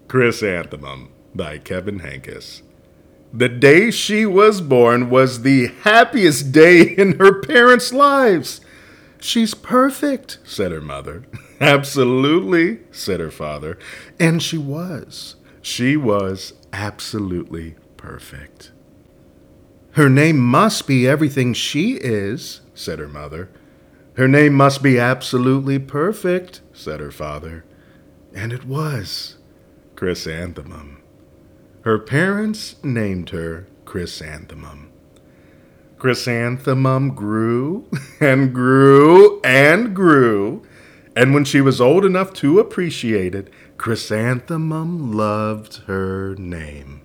Chrysanthemum by Kevin Hankes. The day she was born was the happiest day in her parents' lives. She's perfect, said her mother. Absolutely, said her father. And she was. She was absolutely perfect. Her name must be everything she is, said her mother. Her name must be absolutely perfect, said her father. And it was. Chrysanthemum. Her parents named her Chrysanthemum. Chrysanthemum grew and grew and grew, and when she was old enough to appreciate it, Chrysanthemum loved her name.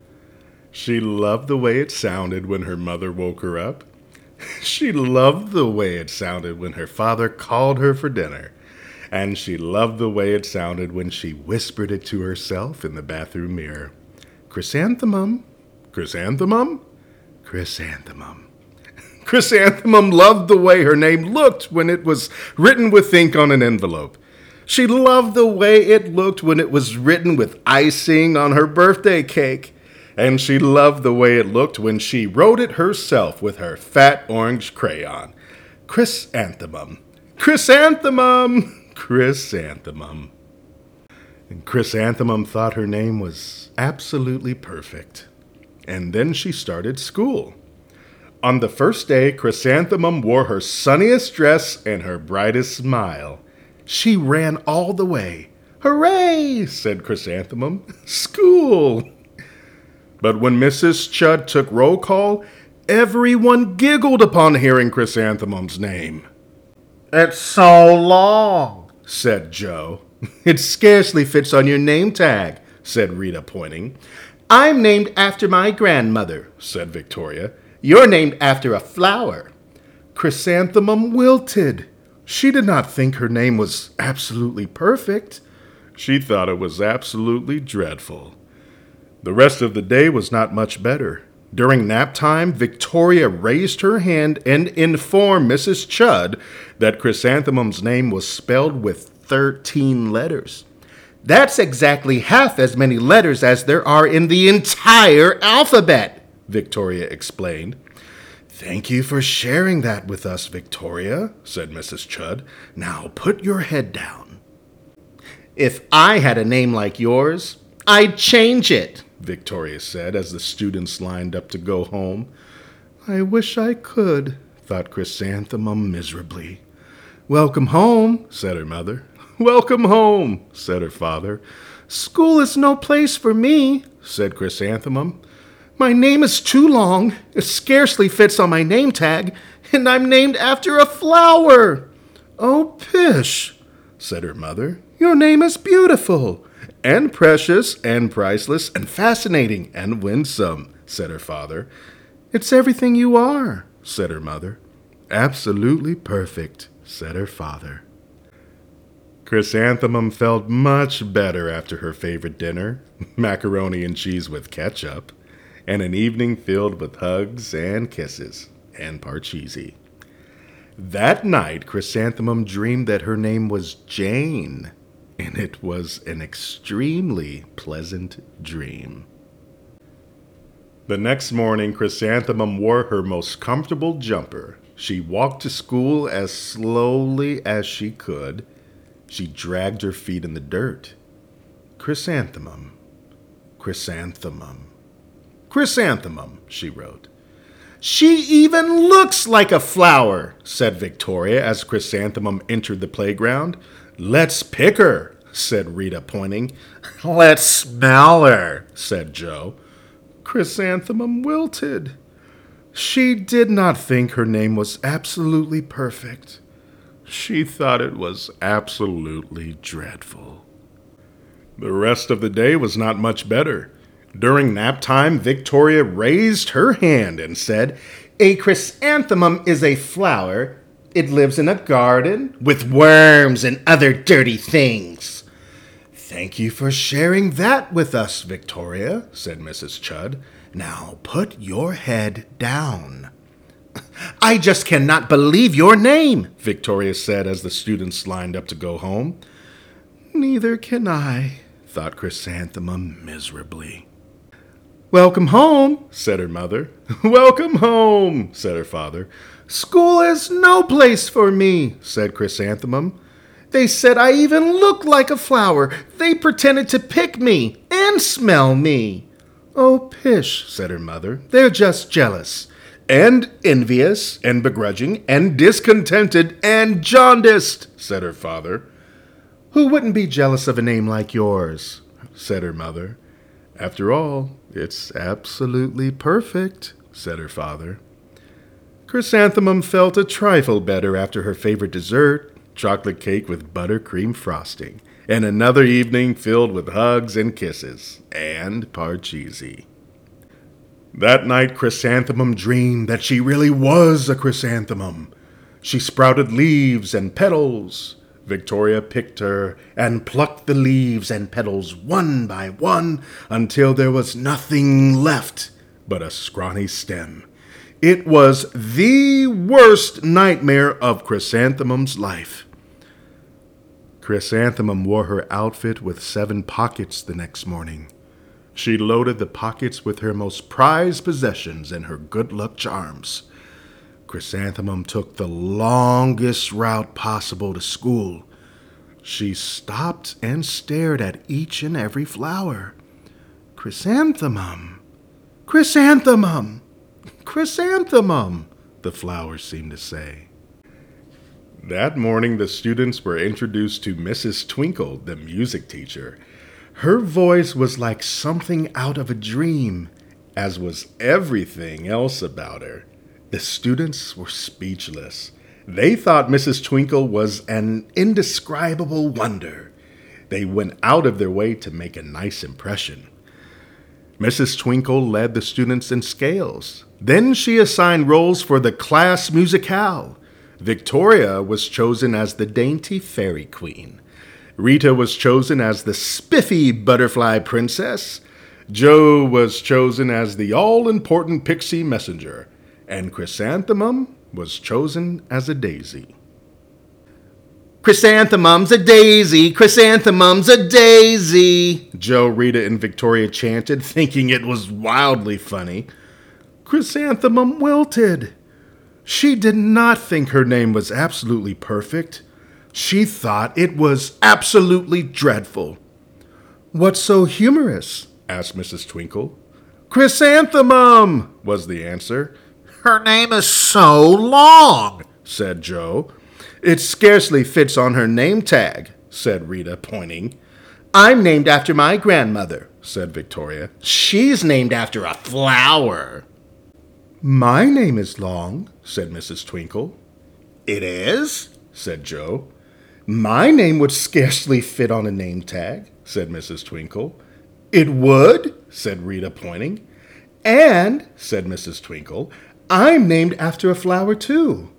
She loved the way it sounded when her mother woke her up. She loved the way it sounded when her father called her for dinner. And she loved the way it sounded when she whispered it to herself in the bathroom mirror. Chrysanthemum, chrysanthemum, chrysanthemum. Chrysanthemum loved the way her name looked when it was written with ink on an envelope. She loved the way it looked when it was written with icing on her birthday cake. And she loved the way it looked when she wrote it herself with her fat orange crayon. Chrysanthemum, chrysanthemum. Chrysanthemum. And Chrysanthemum thought her name was absolutely perfect. And then she started school. On the first day, Chrysanthemum wore her sunniest dress and her brightest smile. She ran all the way. Hooray, said Chrysanthemum. School! But when Mrs. Chud took roll call, everyone giggled upon hearing Chrysanthemum's name. It's so long, said Joe. It scarcely fits on your name tag, said Rita, pointing. I'm named after my grandmother, said Victoria. You're named after a flower. Chrysanthemum wilted. She did not think her name was absolutely perfect. She thought it was absolutely dreadful. The rest of the day was not much better. During nap time, Victoria raised her hand and informed Mrs. Chud that Chrysanthemum's name was spelled with 13 letters. That's exactly half as many letters as there are in the entire alphabet, Victoria explained. Thank you for sharing that with us, Victoria, said Mrs. Chud. Now put your head down. If I had a name like yours, I'd change it, Victoria said as the students lined up to go home. I wish I could, thought Chrysanthemum miserably. Welcome home, said her mother. Welcome home, said her father. School is no place for me, said Chrysanthemum. My name is too long. It scarcely fits on my name tag, and I'm named after a flower. Oh, pish, said her mother. Your name is beautiful, and precious, and priceless, and fascinating, and winsome, said her father. It's everything you are, said her mother. Absolutely perfect, said her father. Chrysanthemum felt much better after her favorite dinner, macaroni and cheese with ketchup, and an evening filled with hugs and kisses and parcheesi. That night, Chrysanthemum dreamed that her name was Jane, and it was an extremely pleasant dream. The next morning, Chrysanthemum wore her most comfortable jumper. She walked to school as slowly as she could. She dragged her feet in the dirt. Chrysanthemum, chrysanthemum, chrysanthemum, she wrote. She even looks like a flower, said Victoria as Chrysanthemum entered the playground. Let's pick her, said Rita, pointing. Let's smell her, said Joe. Chrysanthemum wilted. She did not think her name was absolutely perfect. She thought it was absolutely dreadful. The rest of the day was not much better. During nap time, Victoria raised her hand and said, A chrysanthemum is a flower. It lives in a garden with worms and other dirty things. Thank you for sharing that with us, Victoria, said Mrs. Chud. Now put your head down. I just cannot believe your name, Victoria said as the students lined up to go home. Neither can I, thought Chrysanthemum miserably. "Welcome home," said her mother. "Welcome home," said her father. "School is no place for me," said Chrysanthemum. "They said I even looked like a flower. They pretended to pick me and smell me." "Oh, pish," said her mother. "They're just jealous. And envious, and begrudging, and discontented, and jaundiced," said her father. "Who wouldn't be jealous of a name like yours?" said her mother. "After all, it's absolutely perfect," said her father. Chrysanthemum felt a trifle better after her favorite dessert, chocolate cake with buttercream frosting, and another evening filled with hugs and kisses, and Parcheesi. That night, Chrysanthemum dreamed that she really was a chrysanthemum. She sprouted leaves and petals. Victoria picked her and plucked the leaves and petals one by one until there was nothing left but a scrawny stem. It was the worst nightmare of Chrysanthemum's life. Chrysanthemum wore her outfit with 7 pockets the next morning. She loaded the pockets with her most prized possessions and her good luck charms. Chrysanthemum took the longest route possible to school. She stopped and stared at each and every flower. "Chrysanthemum! Chrysanthemum! Chrysanthemum!" the flowers seemed to say. That morning, the students were introduced to Mrs. Twinkle, the music teacher. Her voice was like something out of a dream, as was everything else about her. The students were speechless. They thought Mrs. Twinkle was an indescribable wonder. They went out of their way to make a nice impression. Mrs. Twinkle led the students in scales. Then she assigned roles for the class musicale. Victoria was chosen as the dainty fairy queen. Rita was chosen as the spiffy butterfly princess. Joe was chosen as the all-important pixie messenger. And Chrysanthemum was chosen as a daisy. "Chrysanthemum's a daisy, chrysanthemum's a daisy," Joe, Rita, and Victoria chanted, thinking it was wildly funny. Chrysanthemum wilted. She did not think her name was absolutely perfect. She thought it was absolutely dreadful. "What's so humorous?" asked Mrs. Twinkle. "Chrysanthemum," was the answer. "Her name is so long," said Joe. "It scarcely fits on her name tag," said Rita, pointing. "I'm named after my grandmother," said Victoria. "She's named after a flower." "My name is long," said Mrs. Twinkle. "It is?" said Joe. "My name would scarcely fit on a name tag," said Mrs. Twinkle. "It would," said Rita, pointing. "And," said Mrs. Twinkle, "I'm named after a flower, too."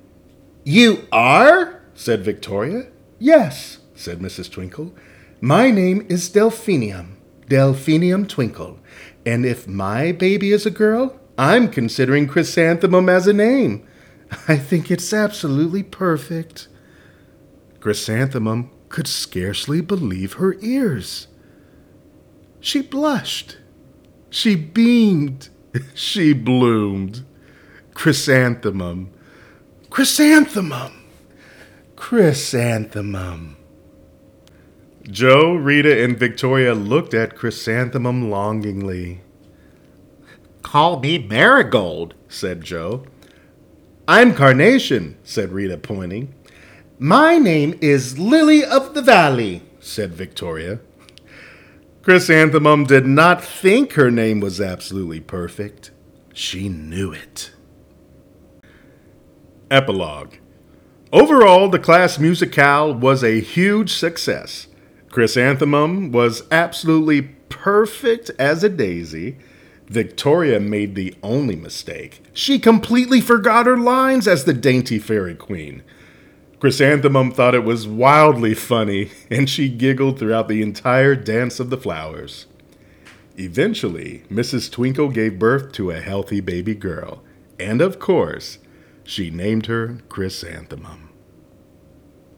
"You are?" said Victoria. "Yes," said Mrs. Twinkle. "My name is Delphinium, Delphinium Twinkle. And if my baby is a girl, I'm considering Chrysanthemum as a name. I think it's absolutely perfect." Chrysanthemum could scarcely believe her ears. She blushed. She beamed. She bloomed. Chrysanthemum. Chrysanthemum. Chrysanthemum. Joe, Rita, and Victoria looked at Chrysanthemum longingly. "Call me Marigold," said Joe. "I'm Carnation," said Rita, pointing. "My name is Lily of the Valley," said Victoria. Chrysanthemum did not think her name was absolutely perfect. She knew it. Epilogue. Overall, the class musicale was a huge success. Chrysanthemum was absolutely perfect as a daisy. Victoria made the only mistake. She completely forgot her lines as the dainty fairy queen. Chrysanthemum thought it was wildly funny, and she giggled throughout the entire dance of the flowers. Eventually, Mrs. Twinkle gave birth to a healthy baby girl, and of course, she named her Chrysanthemum.